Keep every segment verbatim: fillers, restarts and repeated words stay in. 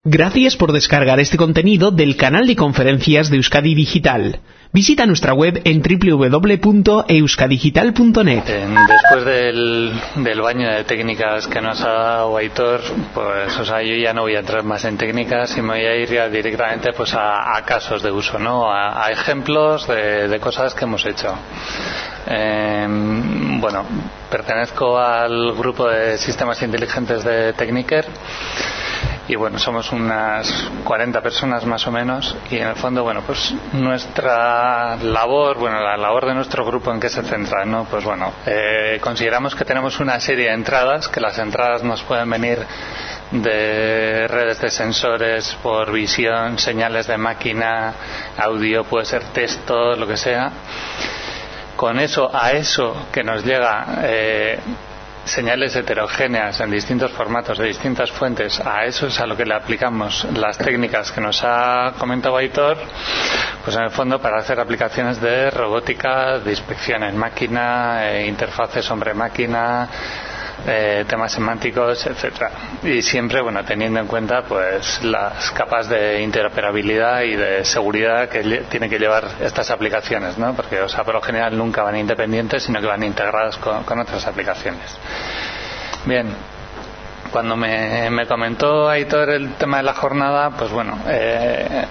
Gracias por descargar este contenido del canal de conferencias de Euskadi Digital. Visita nuestra web en doble u doble u doble u punto euskadigital punto net. Después del, del baño de técnicas que nos ha dado Aitor, pues, o sea, yo ya no voy a entrar más en técnicas y me voy a ir ya directamente pues a, a casos de uso, ¿no? A, a ejemplos de, de cosas que hemos hecho. Eh, bueno, pertenezco al grupo de sistemas inteligentes de Techniker. Y bueno, somos unas cuarenta personas más o menos, y en el fondo, bueno, pues nuestra labor, bueno, la labor de nuestro grupo, ¿en qué se centra? ¿No? Pues bueno, eh, consideramos que tenemos una serie de entradas, que las entradas nos pueden venir de redes de sensores por visión, señales de máquina, audio, puede ser texto, lo que sea. Con eso, a eso que nos llega eh, señales heterogéneas en distintos formatos de distintas fuentes, a eso es a lo que le aplicamos las técnicas que nos ha comentado Aitor, pues en el fondo para hacer aplicaciones de robótica, de inspección en máquina, eh, interfaces hombre-máquina, eh, temas semánticos, etcétera. Y siempre, bueno, teniendo en cuenta pues las capas de interoperabilidad y de seguridad que lle- tienen que llevar estas aplicaciones, ¿no? Porque, o sea, por lo general nunca van independientes, sino que van integradas con, con otras aplicaciones. Bien, cuando me, me comentó Aitor el tema de la jornada, pues bueno, eh,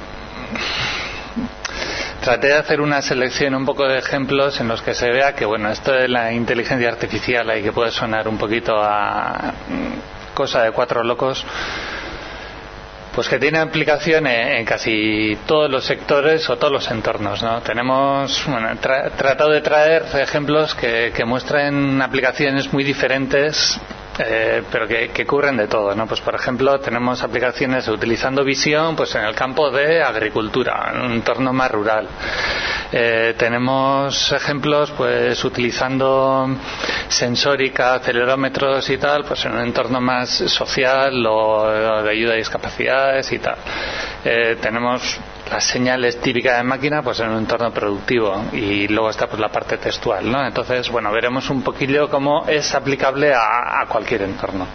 traté de hacer una selección un poco de ejemplos en los que se vea que, bueno, esto de la inteligencia artificial ahí que puede sonar un poquito a cosa de cuatro locos, pues que tiene aplicación en, en casi todos los sectores o todos los entornos, ¿no? Tenemos, bueno, tra- tratado de traer ejemplos que, que muestren aplicaciones muy diferentes, Eh, pero que, que cubren de todo, ¿no? Pues por ejemplo tenemos aplicaciones utilizando visión pues en el campo de agricultura, en un entorno más rural. Eh, tenemos ejemplos pues utilizando sensórica, acelerómetros y tal, pues en un entorno más social o, o de ayuda a discapacidades y tal. Eh, tenemos las señales típicas de máquina pues en un entorno productivo, y luego está pues la parte textual, ¿no? Entonces, bueno, veremos un poquillo cómo es aplicable a, a cualquier entorno.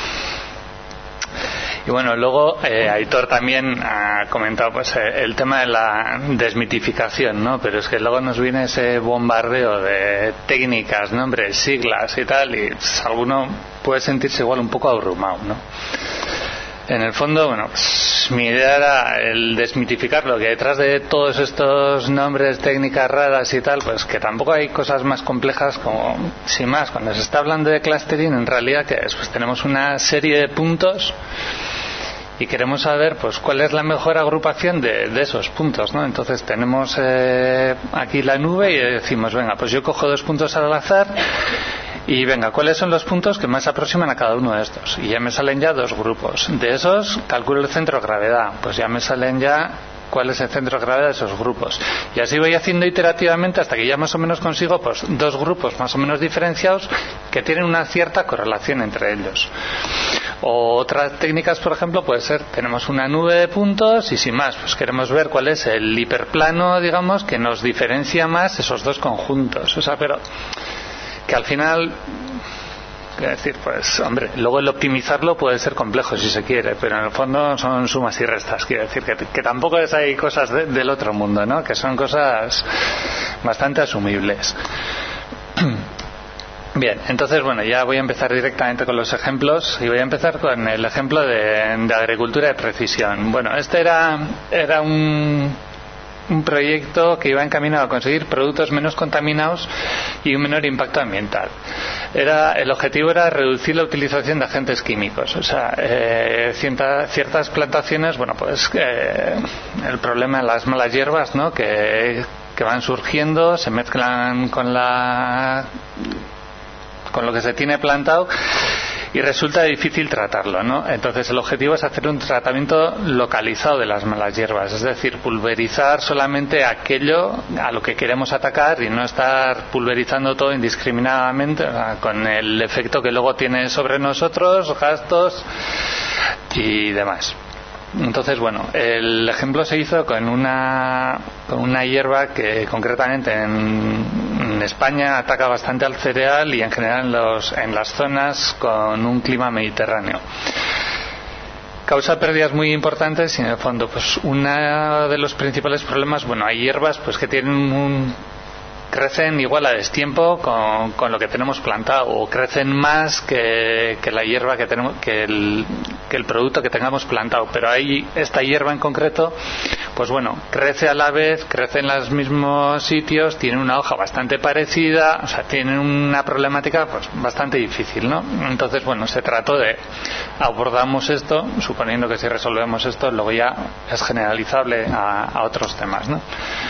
Y bueno, luego eh, Aitor también ha comentado pues eh, el tema de la desmitificación, ¿no? Pero es que luego nos viene ese bombardeo de técnicas, nombres, siglas y tal, y pues, alguno puede sentirse igual un poco abrumado, ¿no? En el fondo, bueno, pues, mi idea era el desmitificar lo que detrás de todos estos nombres, técnicas raras y tal, pues que tampoco hay cosas más complejas como, sin más, cuando se está hablando de clustering, en realidad, ¿qué es? Pues tenemos una serie de puntos y queremos saber pues cuál es la mejor agrupación de, de esos puntos, ¿no? Entonces tenemos eh, aquí la nube y decimos, venga, pues yo cojo dos puntos al azar y venga, ¿cuáles son los puntos que más se aproximan a cada uno de estos? Y ya me salen ya dos grupos. De esos calculo el centro de gravedad, pues ya me salen ya cuál es el centro de gravedad de esos grupos. Y así voy haciendo iterativamente hasta que ya más o menos consigo pues dos grupos más o menos diferenciados que tienen una cierta correlación entre ellos. O otras técnicas, por ejemplo, puede ser, tenemos una nube de puntos y sin más, pues queremos ver cuál es el hiperplano, digamos, que nos diferencia más esos dos conjuntos. O sea, pero que al final, es decir, pues hombre, luego el optimizarlo puede ser complejo si se quiere, pero en el fondo son sumas y restas. Quiero decir que, que tampoco es hay cosas de, del otro mundo, ¿no? Que son cosas bastante asumibles. Bien, entonces bueno, ya voy a empezar directamente con los ejemplos y voy a empezar con el ejemplo de, de agricultura de precisión. Bueno, este era era un un proyecto que iba encaminado a conseguir productos menos contaminados y un menor impacto ambiental. Era, el objetivo era reducir la utilización de agentes químicos. O sea, eh, cierta, ciertas plantaciones, bueno, pues eh, el problema de las malas hierbas, ¿no? Que, que van surgiendo, se mezclan con la con lo que se tiene plantado y resulta difícil tratarlo, ¿no? Entonces el objetivo es hacer un tratamiento localizado de las malas hierbas, es decir, pulverizar solamente aquello a lo que queremos atacar y no estar pulverizando todo indiscriminadamente, o sea, con el efecto que luego tiene sobre nosotros, gastos y demás. Entonces, bueno, el ejemplo se hizo con una con una hierba que concretamente en, en España ataca bastante al cereal y en general en, los, en las zonas con un clima mediterráneo. causa pérdidas muy importantes y en el fondo pues uno de los principales problemas, bueno, hay hierbas pues que tienen un crecen igual a destiempo con, con lo que tenemos plantado o crecen más que, que la hierba que tenemos que el, que el producto que tengamos plantado, pero hay esta hierba en concreto pues bueno, crece a la vez, crece en los mismos sitios, tiene una hoja bastante parecida, o sea, tiene una problemática pues bastante difícil, ¿no? Entonces bueno, se trató de abordamos esto, suponiendo que si resolvemos esto luego ya es generalizable a, a otros temas, ¿no?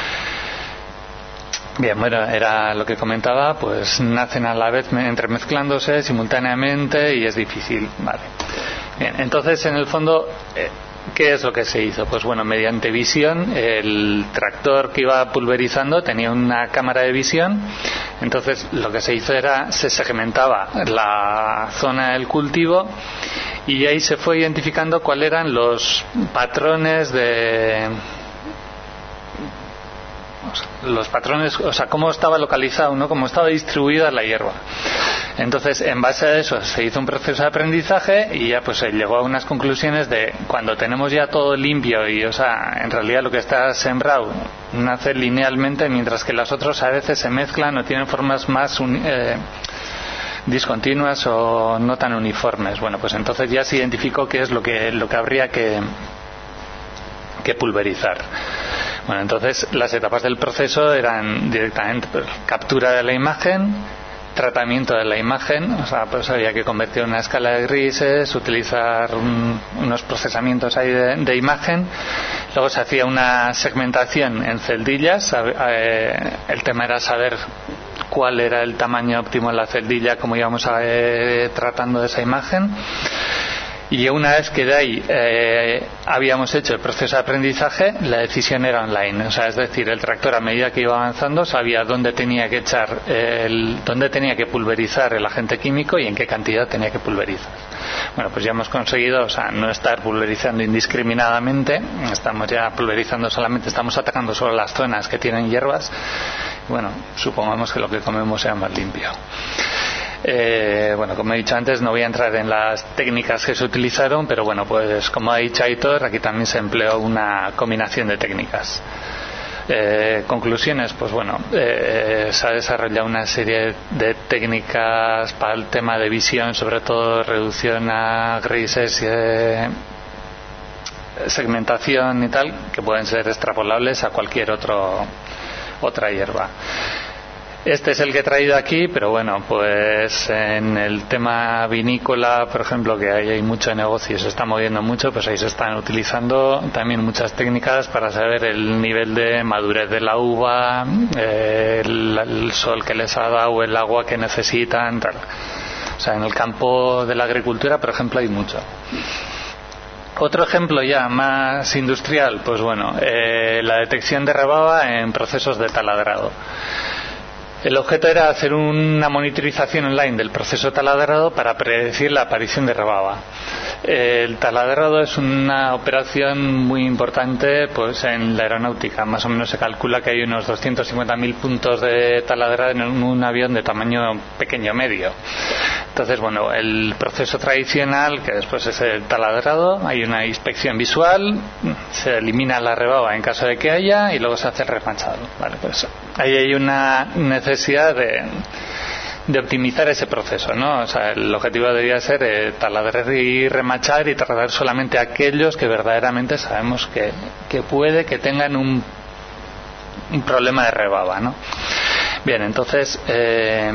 Bien, bueno, era lo que comentaba, pues nacen a la vez entremezclándose simultáneamente y es difícil, vale. Bien, entonces en el fondo, ¿qué es lo que se hizo? Pues bueno, mediante visión, el tractor que iba pulverizando tenía una cámara de visión, entonces lo que se hizo era, se segmentaba la zona del cultivo y ahí se fue identificando cuáles eran los patrones de... los patrones, o sea, cómo estaba localizado, ¿no? Cómo estaba distribuida la hierba. Entonces, en base a eso se hizo un proceso de aprendizaje y ya pues se llegó a unas conclusiones de cuando tenemos ya todo limpio y, o sea, en realidad lo que está sembrado nace linealmente, mientras que las otras a veces se mezclan o tienen formas más uni- eh, discontinuas o no tan uniformes. Bueno, pues entonces ya se identificó qué es lo que lo que habría que que pulverizar. Bueno, entonces las etapas del proceso eran directamente pues, captura de la imagen, tratamiento de la imagen, o sea, pues había que convertir una escala de grises, utilizar un, unos procesamientos ahí de, de imagen, luego se hacía una segmentación en celdillas, eh, el tema era saber cuál era el tamaño óptimo de la celdilla, cómo íbamos a, eh, tratando de esa imagen. Y una vez que de ahí eh, habíamos hecho el proceso de aprendizaje, la decisión era online, o sea, es decir, el tractor a medida que iba avanzando sabía dónde tenía que echar, el, dónde tenía que pulverizar el agente químico y en qué cantidad tenía que pulverizar. Bueno, pues ya hemos conseguido, o sea, no estar pulverizando indiscriminadamente, estamos ya pulverizando solamente, estamos atacando solo las zonas que tienen hierbas. Bueno, supongamos que lo que comemos sea más limpio. Eh, bueno, como he dicho antes, no voy a entrar en las técnicas que se utilizaron, pero bueno, pues como ha dicho Aitor, aquí también se empleó una combinación de técnicas. Eh, conclusiones, pues bueno, eh, se ha desarrollado una serie de técnicas para el tema de visión, sobre todo reducción a grises, eh, segmentación y tal, que pueden ser extrapolables a cualquier otro, otra hierba. Este es el que he traído aquí, pero bueno, pues en el tema vinícola, por ejemplo, que ahí hay mucho negocio y se está moviendo mucho, pues ahí se están utilizando también muchas técnicas para saber el nivel de madurez de la uva, eh, el, el sol que les ha dado, el agua que necesitan, tal. O sea, en el campo de la agricultura, por ejemplo, hay mucho. Otro ejemplo ya más industrial, pues bueno, eh, la detección de rebaba en procesos de taladrado. El objeto era hacer una monitorización online del proceso taladrado para predecir la aparición de rebaba. El taladrado es una operación muy importante pues en la aeronáutica. Más o menos se calcula que hay unos doscientos cincuenta mil puntos de taladrado en un avión de tamaño pequeño medio. Entonces, bueno, el proceso tradicional, que después es el taladrado, hay una inspección visual, se elimina la rebaba en caso de que haya y luego se hace el remachado. Vale, pues ahí hay una necesidad de, de optimizar ese proceso, ¿no? O sea, el objetivo debería ser eh, taladrar y remachar y tratar solamente aquellos que verdaderamente sabemos que, que puede que tengan un, un problema de rebaba, ¿no? Bien, entonces... Eh,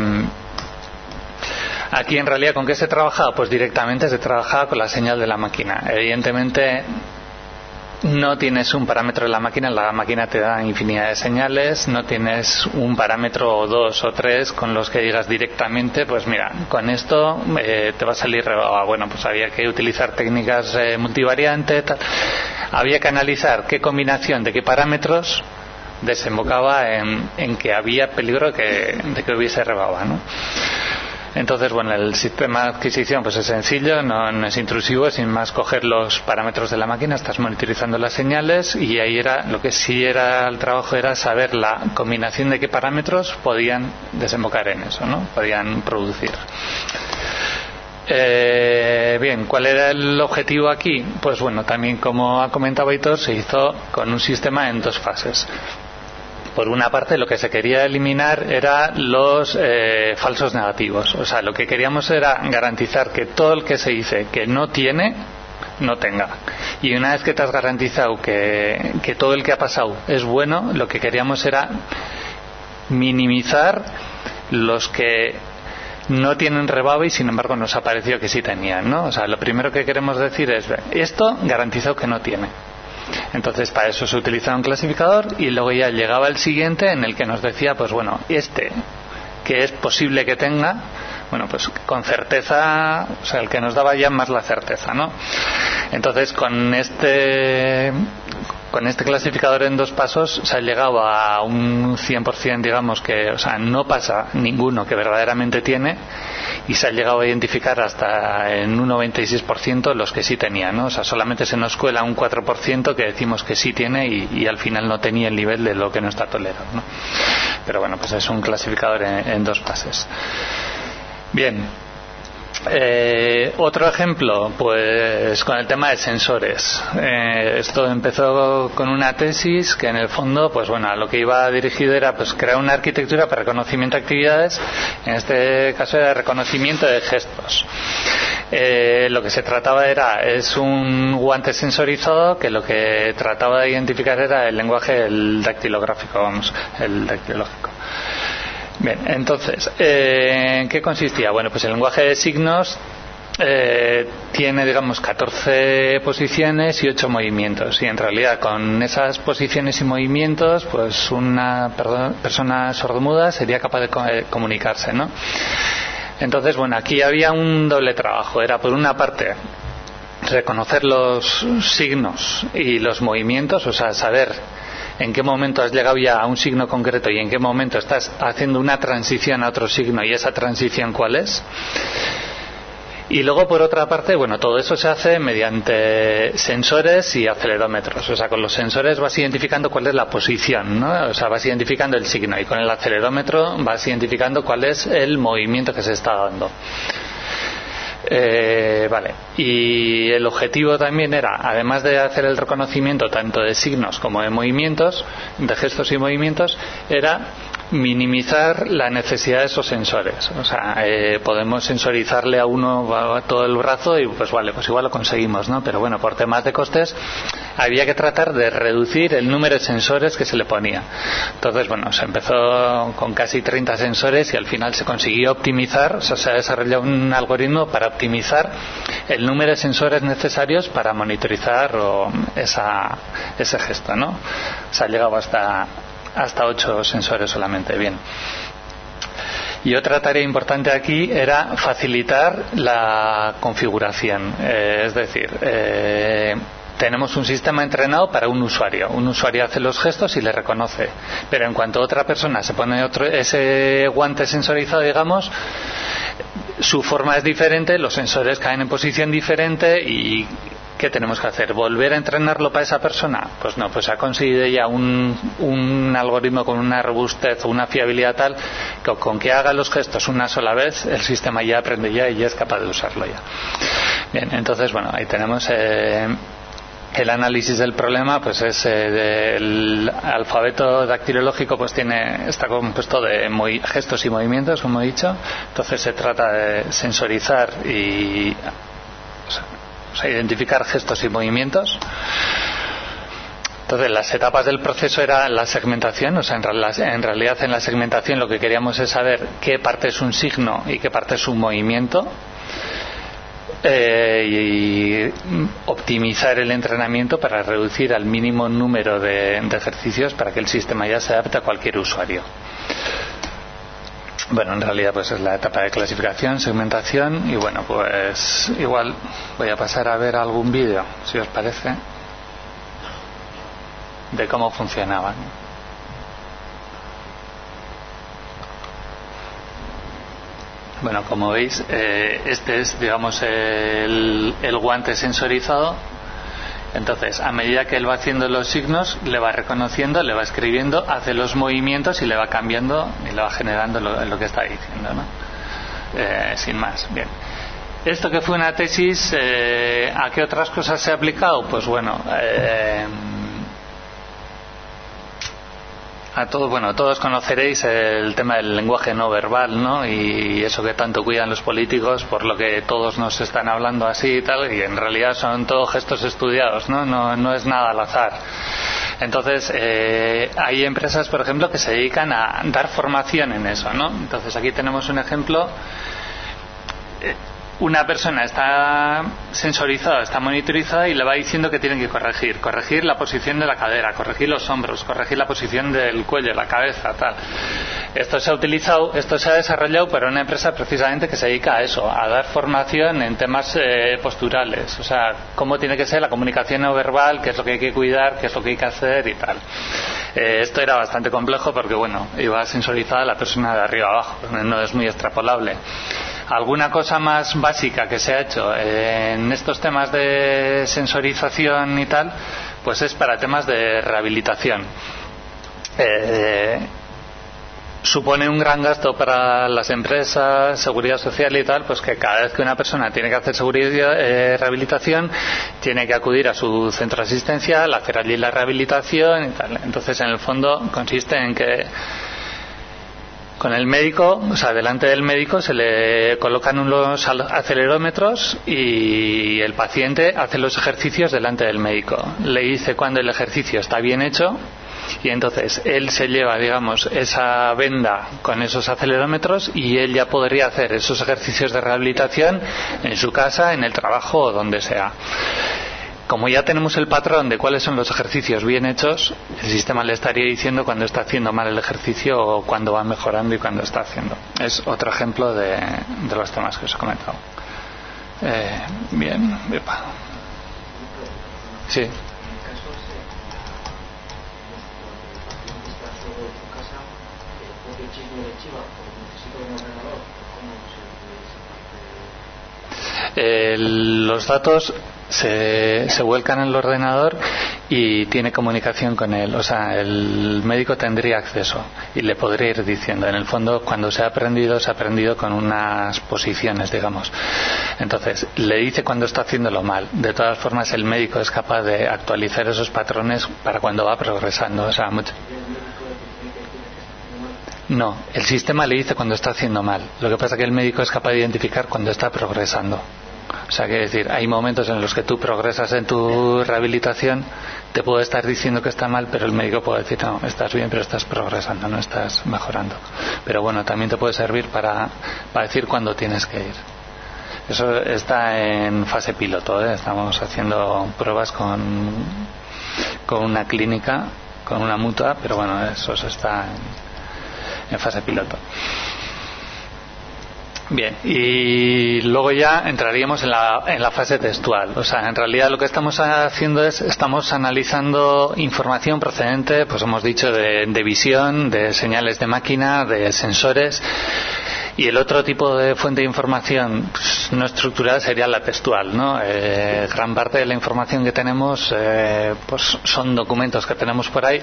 Aquí en realidad ¿con qué se trabajaba? Pues directamente se trabajaba con la señal de la máquina. Evidentemente no tienes un parámetro de la máquina, la máquina te da infinidad de señales, no tienes un parámetro o dos o tres con los que digas directamente, pues mira, con esto eh, te va a salir rebaba. Bueno, pues había que utilizar técnicas eh, multivariante, tal. Había que analizar qué combinación de qué parámetros desembocaba en, en que había peligro que, de que hubiese rebaba, ¿no? Entonces, bueno, el sistema de adquisición pues es sencillo, no, no es intrusivo, sin más coger los parámetros de la máquina, estás monitorizando las señales y ahí era, lo que sí era el trabajo era saber la combinación de qué parámetros podían desembocar en eso, ¿no? Podían producir. Eh, bien, ¿cuál era el objetivo aquí? Pues bueno, también como ha comentado Aitor, se hizo con un sistema en dos fases. Por una parte, lo que se quería eliminar era los eh, falsos negativos. O sea, lo que queríamos era garantizar que todo el que se dice que no tiene, no tenga. Y una vez que te has garantizado que, que todo el que ha pasado es bueno, lo que queríamos era minimizar los que no tienen rebabe y sin embargo nos ha parecido que sí tenían, ¿no? O sea, lo primero que queremos decir es, esto garantizado que no tiene. Entonces para eso se utilizaba un clasificador y luego ya llegaba el siguiente en el que nos decía, pues bueno, este que es posible que tenga, bueno, pues con certeza, o sea, el que nos daba ya más la certeza, ¿no? Entonces con este con este clasificador en dos pasos se ha llegado a un cien por ciento, digamos, que, o sea, no pasa ninguno que verdaderamente tiene, y se ha llegado a identificar hasta en un noventa y seis por ciento los que sí tenían, ¿no? O sea, solamente se nos cuela un cuatro por ciento que decimos que sí tiene y, y al final no tenía el nivel de lo que no está tolerado, ¿no? Pero bueno, pues es un clasificador en, en dos fases. Bien. Eh, otro ejemplo, pues con el tema de sensores. Eh, esto empezó con una tesis que en el fondo, pues bueno, a lo que iba dirigido era pues crear una arquitectura para reconocimiento de actividades, en este caso era reconocimiento de gestos. Eh, lo que se trataba era, es un guante sensorizado que lo que trataba de identificar era el lenguaje el dactilográfico, vamos, el dactilológico. Bien, entonces, eh, ¿en qué consistía? Bueno, pues el lenguaje de signos eh, tiene, digamos, catorce posiciones y ocho movimientos. Y en realidad, con esas posiciones y movimientos, pues una perdón, persona sordomuda sería capaz de co- eh, comunicarse, ¿no? Entonces, bueno, aquí había un doble trabajo. Era, por una parte, reconocer los signos y los movimientos, o sea, saber en qué momento has llegado ya a un signo concreto y en qué momento estás haciendo una transición a otro signo y esa transición cuál es. Y luego, por otra parte, bueno, todo eso se hace mediante sensores y acelerómetros. O sea, con los sensores vas identificando cuál es la posición, ¿no? O sea, vas identificando el signo, y con el acelerómetro vas identificando cuál es el movimiento que se está dando. Eh, vale, y el objetivo también era, además de hacer el reconocimiento tanto de signos como de movimientos, de gestos y movimientos, era minimizar la necesidad de esos sensores. O sea, eh, podemos sensorizarle a uno a todo el brazo y pues vale, pues igual lo conseguimos, ¿no? Pero bueno, por temas de costes había que tratar de reducir el número de sensores que se le ponía. Entonces, bueno, se empezó con casi treinta sensores y al final se consiguió optimizar, o sea, se ha desarrollado un algoritmo para optimizar el número de sensores necesarios para monitorizar o esa, ese gesto, ¿no? Se ha llegado hasta hasta ocho sensores solamente. Bien. Y otra tarea importante aquí era facilitar la configuración. Eh, es decir, eh, tenemos un sistema entrenado para un usuario. Un usuario hace los gestos y le reconoce. Pero en cuanto otra persona se pone otro, ese guante sensorizado, digamos, su forma es diferente, los sensores caen en posición diferente y ¿qué tenemos que hacer? ¿Volver a entrenarlo para esa persona? Pues no, pues ha conseguido ya un, un algoritmo con una robustez o una fiabilidad tal que con que haga los gestos una sola vez el sistema ya aprende ya y ya es capaz de usarlo ya. Bien, entonces bueno, ahí tenemos eh, el análisis del problema, pues es eh, del alfabeto dactilológico, pues tiene está compuesto de movi- gestos y movimientos, como he dicho. Entonces se trata de sensorizar y o sea, O sea, identificar gestos y movimientos. Entonces, las etapas del proceso era la segmentación. O sea, en, en realidad en la segmentación lo que queríamos es saber qué parte es un signo y qué parte es un movimiento, eh, y optimizar el entrenamiento para reducir al mínimo número de, de ejercicios para que el sistema ya se adapte a cualquier usuario. Bueno, en realidad pues es la etapa de clasificación, segmentación y bueno, pues igual voy a pasar a ver algún vídeo, si os parece, de cómo funcionaban. Bueno, como veis, eh, este es, digamos, el, el guante sensorizado. Entonces, a medida que él va haciendo los signos, le va reconociendo, le va escribiendo, hace los movimientos y le va cambiando y le va generando lo, lo que está diciendo, ¿no? Eh, sin más. Bien. Esto que fue una tesis, eh, ¿a qué otras cosas se ha aplicado? Pues bueno, eh, a todos, bueno, todos conoceréis el tema del lenguaje no verbal, ¿no? Y eso que tanto cuidan los políticos, por lo que todos nos están hablando así y tal, y en realidad son todos gestos estudiados, ¿no? No, no es nada al azar. Entonces, eh, hay empresas, por ejemplo, que se dedican a dar formación en eso, ¿no? Entonces, aquí tenemos un ejemplo. Eh, Una persona está sensorizada, está monitorizada y le va diciendo que tiene que corregir. Corregir la posición de la cadera, corregir los hombros, corregir la posición del cuello, la cabeza, tal. Esto se ha utilizado, esto se ha desarrollado para una empresa precisamente que se dedica a eso, a dar formación en temas eh, posturales. O sea, cómo tiene que ser la comunicación no verbal, qué es lo que hay que cuidar, qué es lo que hay que hacer y tal. Eh, esto era bastante complejo porque, bueno, iba sensorizada la persona de arriba abajo, no es muy extrapolable. Alguna cosa más básica que se ha hecho en estos temas de sensorización y tal, pues es para temas de rehabilitación. Eh, supone un gran gasto para las empresas, seguridad social y tal, pues que cada vez que una persona tiene que hacer seguridad, eh, rehabilitación, tiene que acudir a su centro asistencial, hacer allí la rehabilitación y tal. Entonces, en el fondo, consiste en que con el médico, o sea, delante del médico se le colocan unos acelerómetros y el paciente hace los ejercicios delante del médico. Le dice cuando el ejercicio está bien hecho y entonces él se lleva, digamos, esa venda con esos acelerómetros y él ya podría hacer esos ejercicios de rehabilitación en su casa, en el trabajo o donde sea. Como ya tenemos el patrón de cuáles son los ejercicios bien hechos, el sistema le estaría diciendo cuando está haciendo mal el ejercicio o cuando va mejorando y cuando está haciendo. Es otro ejemplo de, de los temas que os he comentado. Eh, bien, epa. Sí. Eh, los datos se, se vuelcan en el ordenador y tiene comunicación con él, o sea, el médico tendría acceso y le podría ir diciendo, en el fondo, cuando se ha aprendido, se ha aprendido con unas posiciones, digamos. Entonces, le dice cuando está haciéndolo mal. De todas formas, el médico es capaz de actualizar esos patrones para cuando va progresando, o sea, mucho. No, el sistema le dice cuando está haciendo mal. Lo que pasa es que el médico es capaz de identificar cuando está progresando. O sea, quiere decir, hay momentos en los que tú progresas en tu rehabilitación, te puede estar diciendo que está mal, pero el médico puede decir, no, estás bien, pero estás progresando, no estás mejorando. Pero bueno, también te puede servir para, para decir cuándo tienes que ir. Eso está en fase piloto, ¿eh? Estamos haciendo pruebas con, con una clínica, con una mutua, pero bueno, eso está en, en fase piloto. Bien, y luego ya entraríamos en la, en la fase textual. O sea, en realidad lo que estamos haciendo es, estamos analizando información procedente, pues hemos dicho, de, de visión, de señales de máquina, de sensores. Y el otro tipo de fuente de información, pues, no estructurada sería la textual, ¿no? Eh, gran parte de la información que tenemos, eh, pues son documentos que tenemos por ahí,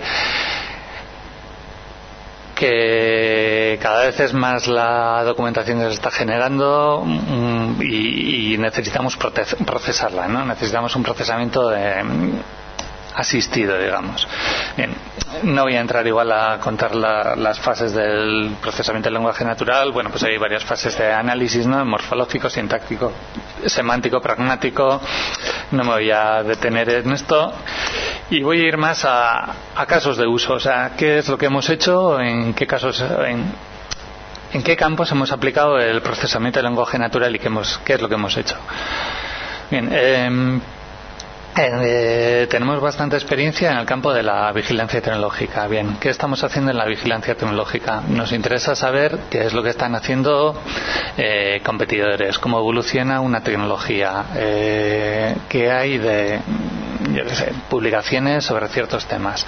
que cada vez es más la documentación que se está generando y, y necesitamos procesarla, ¿no? Necesitamos un procesamiento de, asistido, digamos. Bien, no voy a entrar igual a contar la, las fases del procesamiento del lenguaje natural. Bueno, pues hay varias fases de análisis, ¿no? Morfológico, sintáctico, semántico, pragmático. No me voy a detener en esto. Y voy a ir más a, a casos de uso, o sea, qué es lo que hemos hecho, en qué casos, en, en qué campos hemos aplicado el procesamiento del lenguaje natural y qué, hemos, qué es lo que hemos hecho. Bien, eh, eh, tenemos bastante experiencia en el campo de la vigilancia tecnológica. Bien, ¿qué estamos haciendo en la vigilancia tecnológica? Nos interesa saber qué es lo que están haciendo eh, competidores, cómo evoluciona una tecnología, eh, qué hay de, yo qué sé, publicaciones sobre ciertos temas.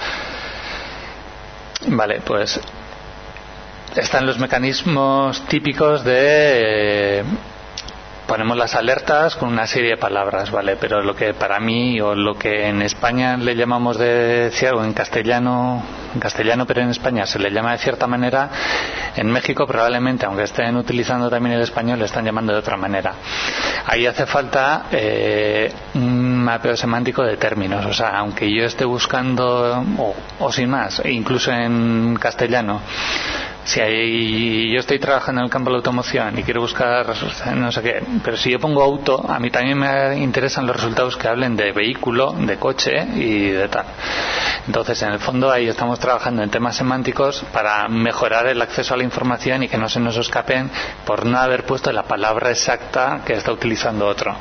Vale, pues están los mecanismos típicos de ponemos las alertas con una serie de palabras, ¿vale? Pero lo que para mí, o lo que en España le llamamos de cierto, en castellano, en castellano pero en España se le llama de cierta manera, en México probablemente, aunque estén utilizando también el español, le están llamando de otra manera. Ahí hace falta eh, un mapeo semántico de términos, o sea, aunque yo esté buscando, o, o sin más, incluso en castellano, si hay, yo estoy trabajando en el campo de la automoción y quiero buscar no sé qué, pero si yo pongo auto, a mí también me interesan los resultados que hablen de vehículo, de coche y de tal. Entonces, en el fondo, ahí estamos trabajando en temas semánticos para mejorar el acceso a la información y que no se nos escapen por no haber puesto la palabra exacta que está utilizando otro.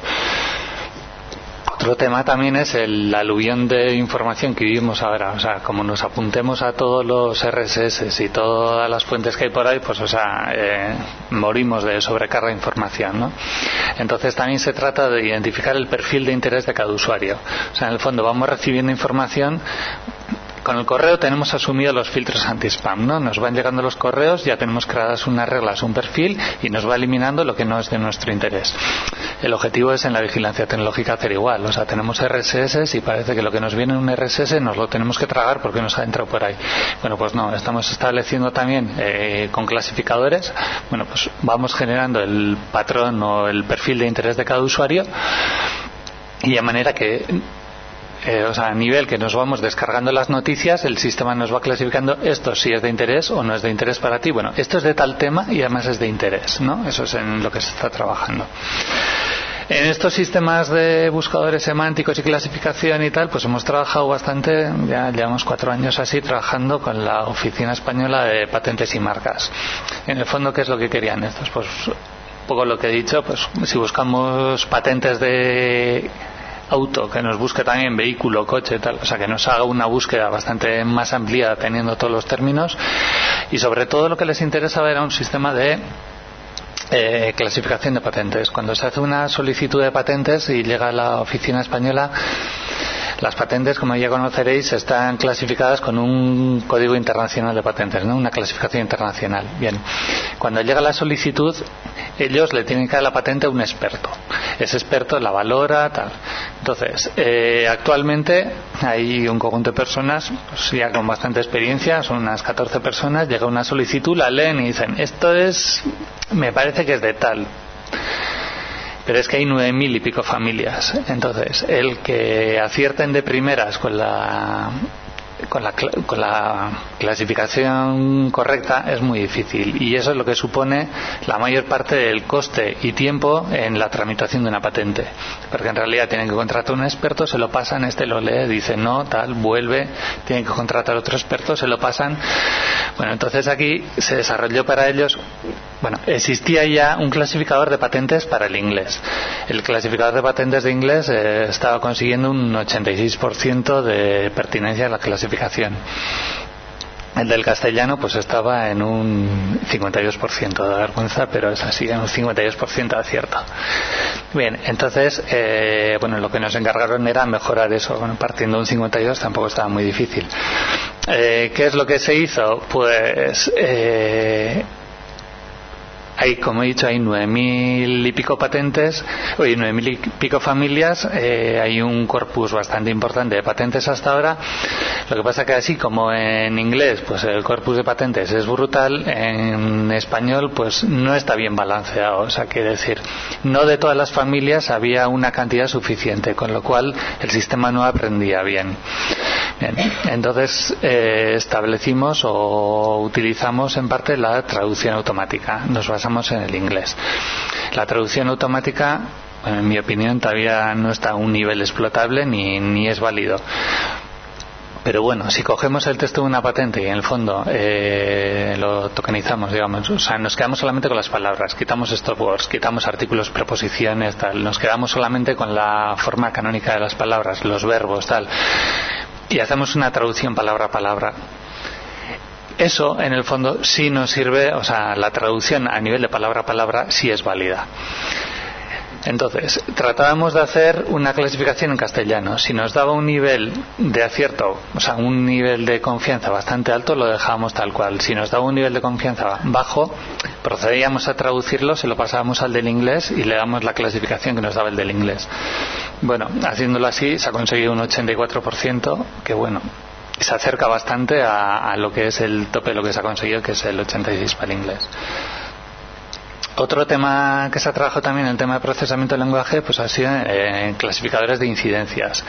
Otro tema también es el aluvión de información que vivimos ahora, o sea, como nos apuntemos a todos los R S S y todas las fuentes que hay por ahí, pues, o sea, eh, morimos de sobrecarga de información, ¿no? Entonces también se trata de identificar el perfil de interés de cada usuario. O sea, en el fondo vamos recibiendo información. Con el correo tenemos asumido los filtros anti-spam, ¿no? Nos van llegando los correos, ya tenemos creadas unas reglas, un perfil, y nos va eliminando lo que no es de nuestro interés. El objetivo es en la vigilancia tecnológica hacer igual, o sea, tenemos R S S y parece que lo que nos viene en un R S S nos lo tenemos que tragar porque nos ha entrado por ahí. Bueno, pues no, estamos estableciendo también eh, con clasificadores, bueno, pues vamos generando el patrón o el perfil de interés de cada usuario, y de manera que Eh, o sea, a nivel que nos vamos descargando las noticias, el sistema nos va clasificando esto si es de interés o no es de interés para ti. Bueno, esto es de tal tema y además es de interés, ¿no? Eso es en lo que se está trabajando. En estos sistemas de buscadores semánticos y clasificación y tal, pues hemos trabajado bastante, ya llevamos cuatro años así, trabajando con la Oficina Española de Patentes y Marcas. En el fondo, ¿qué es lo que querían estos? Pues un poco lo que he dicho, pues si buscamos patentes de auto, que nos busque también vehículo, coche, tal, o sea, que nos haga una búsqueda bastante más amplia teniendo todos los términos, y sobre todo lo que les interesaba era un sistema de eh, clasificación de patentes. Cuando se hace una solicitud de patentes y llega a la oficina española, las patentes, como ya conoceréis, están clasificadas con un código internacional de patentes, ¿no? Una clasificación internacional. Bien, cuando llega la solicitud, ellos le tienen que dar la patente a un experto. Ese experto la valora, tal. Entonces, eh, actualmente hay un conjunto de personas, pues ya con bastante experiencia, son unas catorce personas, llega una solicitud, la leen y dicen, esto es, me parece que es de tal. Pero es que hay nueve mil y pico familias. Entonces, el que acierten de primeras con la con la, con la clasificación correcta es muy difícil, y eso es lo que supone la mayor parte del coste y tiempo en la tramitación de una patente, porque en realidad tienen que contratar un experto, se lo pasan, este lo lee, dice no, tal, vuelve, tienen que contratar otro experto, se lo pasan. Bueno, entonces aquí se desarrolló para ellos, bueno, existía ya un clasificador de patentes para el inglés. El clasificador de patentes de inglés eh, estaba consiguiendo un ochenta y seis por ciento de pertinencia a la clasificación. El del castellano pues estaba en un cincuenta y dos por ciento, de vergüenza, pero es así, en un cincuenta y dos por ciento de acierto. Bien, entonces, eh, bueno, lo que nos encargaron era mejorar eso. Bueno, partiendo de un cincuenta y dos tampoco estaba muy difícil. Eh, ¿Qué es lo que se hizo? Pues eh, hay, como he dicho, hay nueve mil y pico patentes, oye, nueve mil y pico familias, eh, hay un corpus bastante importante de patentes hasta ahora. Lo que pasa que así como en inglés, pues el corpus de patentes es brutal, en español pues no está bien balanceado. O sea, quiere decir, no de todas las familias había una cantidad suficiente, con lo cual el sistema no aprendía bien. Bien, entonces eh, establecimos o utilizamos en parte la traducción automática. Nos basamos en el inglés. La traducción automática, en mi opinión, todavía no está a un nivel explotable ni, ni es válido. Pero bueno, si cogemos el texto de una patente y en el fondo eh, lo tokenizamos, digamos, o sea, nos quedamos solamente con las palabras, quitamos stop words, quitamos artículos, preposiciones, tal, nos quedamos solamente con la forma canónica de las palabras, los verbos, tal, y hacemos una traducción palabra a palabra. Eso, en el fondo, sí nos sirve, o sea, la traducción a nivel de palabra a palabra sí es válida. Entonces, tratábamos de hacer una clasificación en castellano. Si nos daba un nivel de acierto, o sea, un nivel de confianza bastante alto, lo dejábamos tal cual. Si nos daba un nivel de confianza bajo, procedíamos a traducirlo, se lo pasábamos al del inglés y le damos la clasificación que nos daba el del inglés. Bueno, haciéndolo así se ha conseguido un ochenta y cuatro por ciento, que bueno, se acerca bastante a, a lo que es el tope de lo que se ha conseguido, que es el ochenta y seis para el inglés. Otro tema que se ha trabajado también en el tema de procesamiento del lenguaje, pues ha sido en clasificadores de incidencias.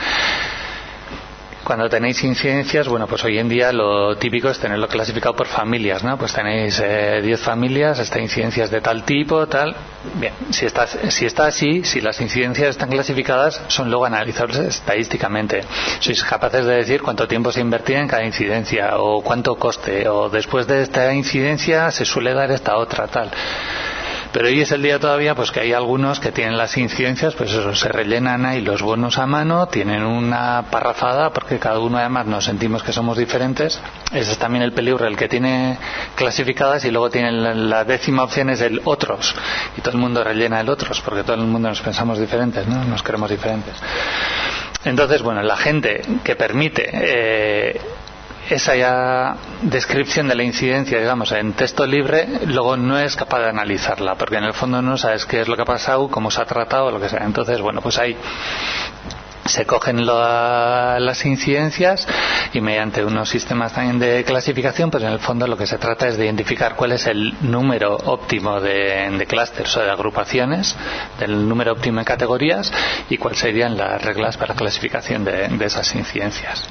Cuando tenéis incidencias, bueno, pues hoy en día lo típico es tenerlo clasificado por familias, ¿no? Pues tenéis diez eh, familias, esta incidencia es de tal tipo, tal. Bien, si está, si está así, si las incidencias están clasificadas, son luego analizables estadísticamente. Sois capaces de decir cuánto tiempo se invertía en cada incidencia, o cuánto coste, o después de esta incidencia se suele dar esta otra, tal. Pero hoy es el día todavía pues que hay algunos que tienen las incidencias, pues eso, se rellenan ahí los bonos a mano, tienen una parrafada, porque cada uno además nos sentimos que somos diferentes. Ese es también el peligro, el que tiene clasificadas y luego tiene la, la décima opción es el otros, y todo el mundo rellena el otros, porque todo el mundo nos pensamos diferentes, ¿no? Nos queremos diferentes. Entonces, bueno, la gente que permite eh, esa ya descripción de la incidencia, digamos, en texto libre, luego no es capaz de analizarla, porque en el fondo no sabes qué es lo que ha pasado, cómo se ha tratado, lo que sea. Entonces, bueno, pues ahí se cogen la, las incidencias y mediante unos sistemas también de clasificación, pues en el fondo lo que se trata es de identificar cuál es el número óptimo de, de clústeres o de agrupaciones, del número óptimo de categorías, y cuáles serían las reglas para clasificación de, de esas incidencias.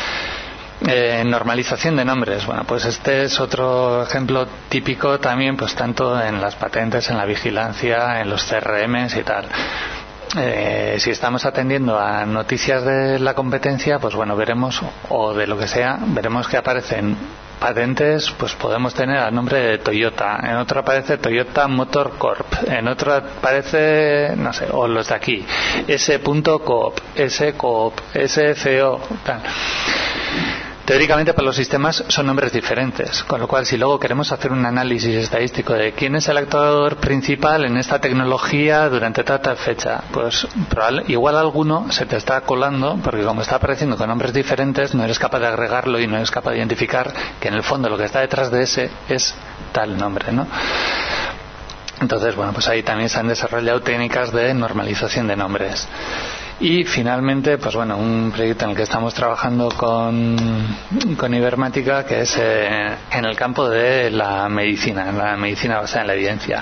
Eh, normalización de nombres. Bueno, pues este es otro ejemplo típico también, pues tanto en las patentes, en la vigilancia, en los C R Ms y tal. Eh, si estamos atendiendo a noticias de la competencia, pues bueno, veremos, o de lo que sea, veremos que aparecen patentes, pues podemos tener el nombre de Toyota, en otro aparece Toyota Motor Corp, en otro aparece, no sé, o los de aquí, S.Coop, S.Coop, S F O, tal. Teóricamente para los sistemas son nombres diferentes, con lo cual si luego queremos hacer un análisis estadístico de quién es el actor principal en esta tecnología durante tal fecha, pues probable, igual alguno se te está colando, porque como está apareciendo con nombres diferentes no eres capaz de agregarlo y no eres capaz de identificar que en el fondo lo que está detrás de ese es tal nombre, ¿no? Entonces, bueno, pues ahí también se han desarrollado técnicas de normalización de nombres. Y finalmente, pues bueno, un proyecto en el que estamos trabajando con, con Ibermática, que es eh, en el campo de la medicina, la medicina basada en la evidencia.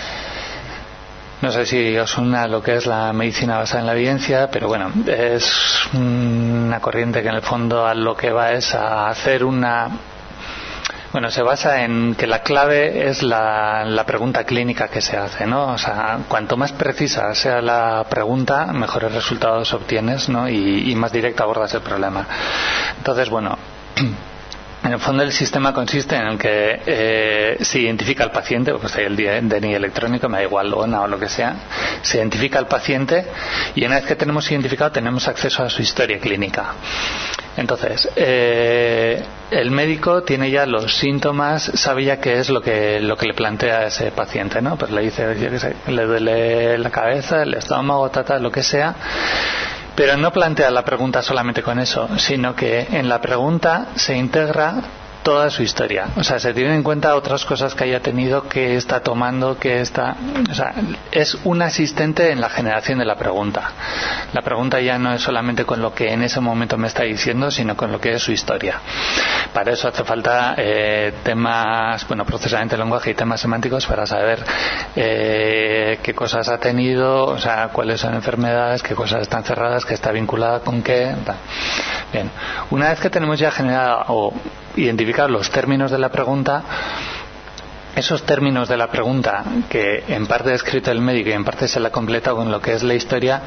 No sé si os suena lo que es la medicina basada en la evidencia, pero bueno, es una corriente que en el fondo a lo que va es a hacer una... Bueno, se basa en que la clave es la, la pregunta clínica que se hace, ¿no? O sea, cuanto más precisa sea la pregunta, mejores resultados obtienes, ¿no? Y, y más directo abordas el problema. Entonces, bueno, en el fondo el sistema consiste en el que eh, se identifica al paciente, porque está ahí el D N I electrónico, me da igual O N A o lo que sea, se identifica al paciente y una vez que tenemos identificado tenemos acceso a su historia clínica. Entonces, eh, el médico tiene ya los síntomas, sabe ya qué es lo que lo que le plantea a ese paciente, ¿no? Pues le dice, yo qué sé, le duele la cabeza, el estómago, tata, lo que sea. Pero no plantea la pregunta solamente con eso, sino que en la pregunta se integra toda su historia. O sea, se tienen en cuenta otras cosas que haya tenido, que está tomando, que está... O sea, es un asistente en la generación de la pregunta. La pregunta ya no es solamente con lo que en ese momento me está diciendo, sino con lo que es su historia. Para eso hace falta eh, temas, bueno, procesamiento del lenguaje y temas semánticos para saber eh, qué cosas ha tenido, o sea, cuáles son enfermedades, qué cosas están cerradas, qué está vinculada con qué. Bien, una vez que tenemos ya generado o identificar los términos de la pregunta, esos términos de la pregunta que en parte ha escrito el médico y en parte se la completa con lo que es la historia,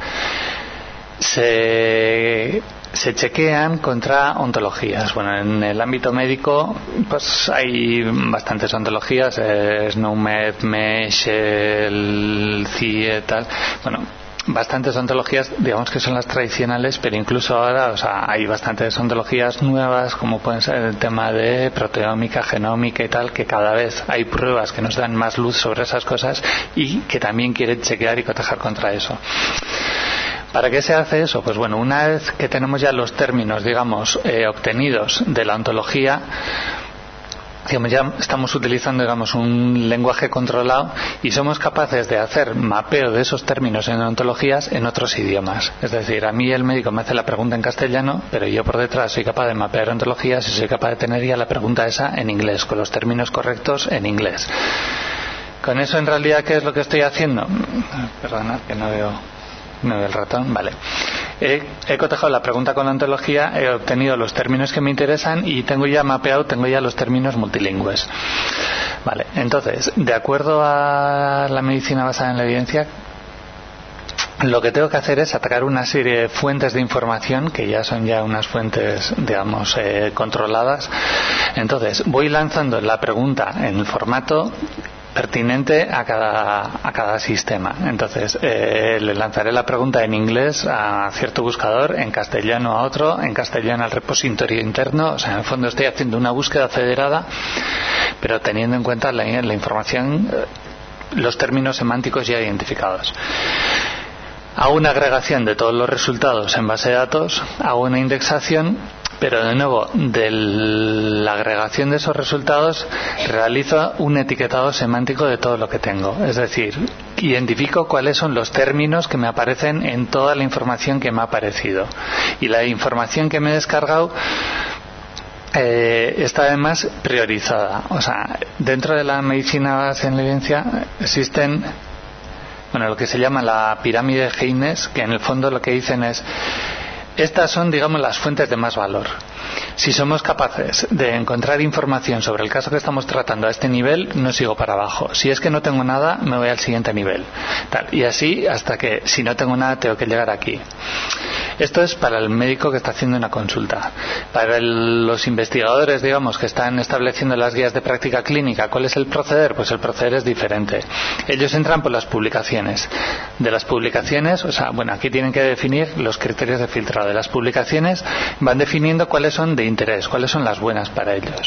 se, se chequean contra ontologías. Bueno, en el ámbito médico pues hay bastantes ontologías, eh, SNOMED, MESH, el C I E, tal. Bueno, bastantes ontologías, digamos que son las tradicionales, pero incluso ahora, o sea, hay bastantes ontologías nuevas, como pueden ser el tema de proteómica, genómica y tal, que cada vez hay pruebas que nos dan más luz sobre esas cosas y que también quieren chequear y cotejar contra eso. ¿Para qué se hace eso? Pues bueno, una vez que tenemos ya los términos, digamos, eh, obtenidos de la ontología, digamos, ya estamos utilizando, digamos, un lenguaje controlado y somos capaces de hacer mapeo de esos términos en ontologías en otros idiomas. Es decir, a mí el médico me hace la pregunta en castellano, pero yo por detrás soy capaz de mapear ontologías y soy capaz de tener ya la pregunta esa en inglés, con los términos correctos en inglés. Con eso, en realidad, ¿qué es lo que estoy haciendo? Perdonad que no veo... No veo el ratón, vale. He, he cotejado la pregunta con la ontología, he obtenido los términos que me interesan y tengo ya mapeado, tengo ya los términos multilingües. Vale, entonces, de acuerdo a la medicina basada en la evidencia, lo que tengo que hacer es atacar una serie de fuentes de información que ya son ya unas fuentes, digamos, eh, controladas. Entonces, voy lanzando la pregunta en el formato pertinente a cada, a cada sistema. Entonces, eh, le lanzaré la pregunta en inglés a cierto buscador, en castellano a otro, en castellano al repositorio interno. O sea, en el fondo estoy haciendo una búsqueda federada, pero teniendo en cuenta la, la información, los términos semánticos ya identificados. Hago una agregación de todos los resultados en base de datos, hago una indexación, pero de nuevo, de la agregación de esos resultados realizo un etiquetado semántico de todo lo que tengo. Es decir, identifico cuáles son los términos que me aparecen en toda la información que me ha aparecido. Y la información que me he descargado eh, está además priorizada. O sea, dentro de la medicina basada en la evidencia existen, bueno, lo que se llama la pirámide de Haynes, que en el fondo lo que dicen es: estas son, digamos, las fuentes de más valor. Si somos capaces de encontrar información sobre el caso que estamos tratando a este nivel, no sigo para abajo. Si es que no tengo nada, me voy al siguiente nivel. Tal. Y así hasta que, si no tengo nada, tengo que llegar aquí. Esto es para el médico que está haciendo una consulta. Para el, los investigadores, digamos, que están estableciendo las guías de práctica clínica, ¿cuál es el proceder? Pues el proceder es diferente. Ellos entran por las publicaciones. De las publicaciones, o sea, bueno, aquí tienen que definir los criterios de filtrado. De las publicaciones van definiendo cuáles son de interés, cuáles son las buenas para ellos.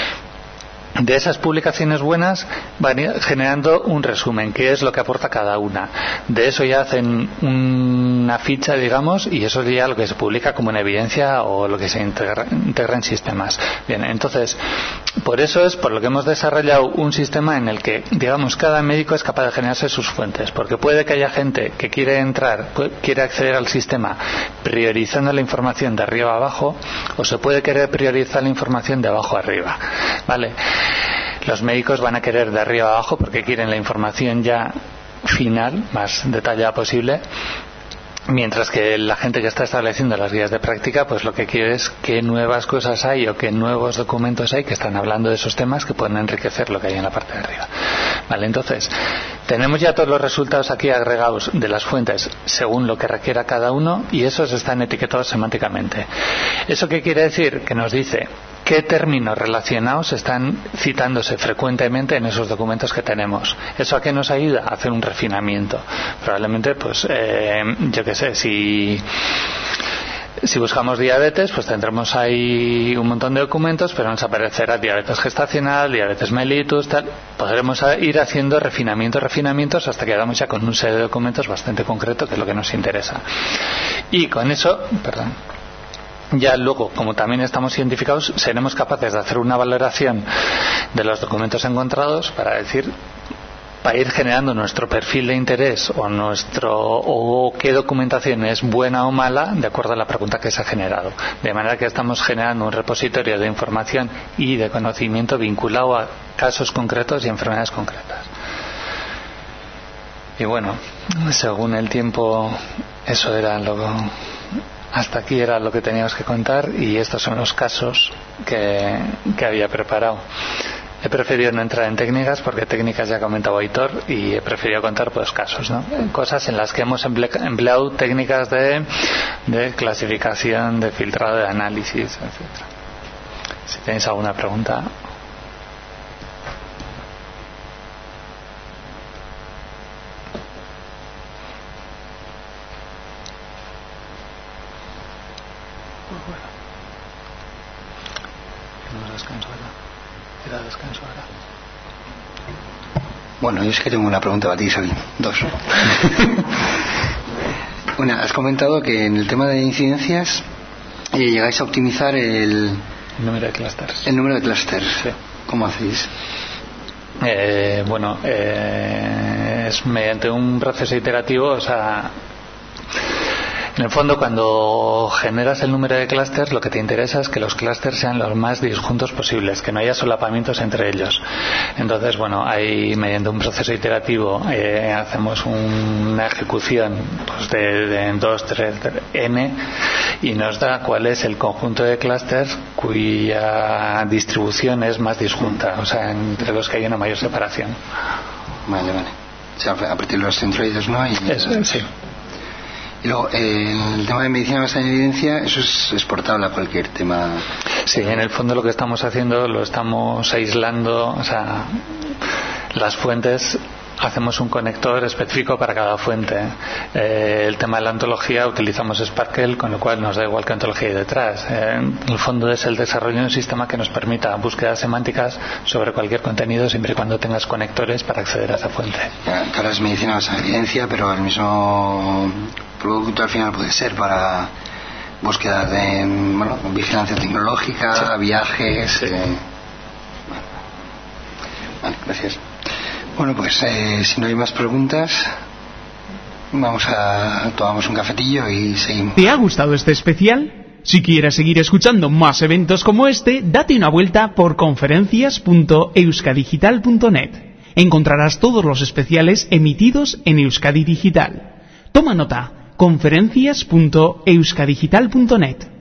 De esas publicaciones buenas van generando un resumen, qué es lo que aporta cada una. De eso ya hacen una ficha, digamos, y eso es ya lo que se publica como una evidencia o lo que se integra, integra en sistemas. Bien, entonces, por eso es por lo que hemos desarrollado un sistema en el que, digamos, cada médico es capaz de generarse sus fuentes, porque puede que haya gente que quiere entrar, quiere acceder al sistema priorizando la información de arriba a abajo, o se puede querer priorizar la información de abajo a arriba, ¿vale? Los médicos van a querer de arriba a abajo porque quieren la información ya final, más detallada posible, mientras que la gente que está estableciendo las guías de práctica, pues lo que quiere es qué nuevas cosas hay o qué nuevos documentos hay que están hablando de esos temas que pueden enriquecer lo que hay en la parte de arriba. Vale, entonces, tenemos ya todos los resultados aquí agregados de las fuentes según lo que requiera cada uno y esos están etiquetados semánticamente. ¿Eso qué quiere decir? Que nos dice qué términos relacionados están citándose frecuentemente en esos documentos que tenemos. ¿Eso a qué nos ayuda? A hacer un refinamiento. Probablemente, pues, eh, yo qué sé, si... Si buscamos diabetes, pues tendremos ahí un montón de documentos, pero nos aparecerá diabetes gestacional, diabetes mellitus, tal. Podremos ir haciendo refinamientos, refinamientos, hasta que quedamos ya con un set de documentos bastante concreto, que es lo que nos interesa. Y con eso, perdón, ya luego, como también estamos identificados, seremos capaces de hacer una valoración de los documentos encontrados para decir, para ir generando nuestro perfil de interés o nuestro o qué documentación es buena o mala de acuerdo a la pregunta que se ha generado. De manera que estamos generando un repositorio de información y de conocimiento vinculado a casos concretos y enfermedades concretas. Y bueno, según el tiempo, eso era lo hasta aquí era lo que teníamos que contar y estos son los casos que, que había preparado. He preferido no entrar en técnicas porque técnicas ya ha comentado Aitor y he preferido contar pues casos, ¿no? Cosas en las que hemos empleado técnicas de, de clasificación, de filtrado, de análisis, etcétera. Si tenéis alguna pregunta. hacemos descanso ahora. Era descanso ahora. Bueno, yo es que tengo una pregunta para ti, Xavi. Dos. Una, has comentado que en el tema de incidencias eh, llegáis a optimizar el, el número de clústeres. El número de clústeres. Sí. ¿Cómo hacéis? Eh, bueno, eh, es mediante un proceso iterativo, o sea, en el fondo cuando generas el número de clústeres lo que te interesa es que los clústeres sean los más disjuntos posibles, que no haya solapamientos entre ellos. Entonces, bueno, ahí mediante un proceso iterativo eh, hacemos un, una ejecución pues de, de dos, tres, n y nos da cuál es el conjunto de clústeres cuya distribución es más disjunta, o sea, entre los que hay una mayor separación. Vale, vale. O sea, a partir de los centroides, ¿no? Y, eso, sí. Y luego, eh, el tema de medicina basada en evidencia, eso es exportable a cualquier tema. Sí, en el fondo lo que estamos haciendo lo estamos aislando, o sea, las fuentes, hacemos un conector específico para cada fuente. Eh, el tema de la ontología utilizamos Sparkle, con lo cual nos da igual qué ontología hay detrás. Eh, en el fondo es el desarrollo de un sistema que nos permita búsquedas semánticas sobre cualquier contenido siempre y cuando tengas conectores para acceder a esa fuente. Ya, claro, es medicina basada en evidencia, pero el mismo producto al final puede ser para búsqueda de, bueno, vigilancia tecnológica, sí. Viajes. Sí. Eh... Vale, gracias. Bueno, pues eh, si no hay más preguntas, vamos a tomamos un cafetillo y seguimos. ¿Te ha gustado este especial? Si quieres seguir escuchando más eventos como este, date una vuelta por conferencias punto euskadigital punto net. Encontrarás todos los especiales emitidos en Euskadi Digital. Toma nota, conferencias punto euskadigital punto net.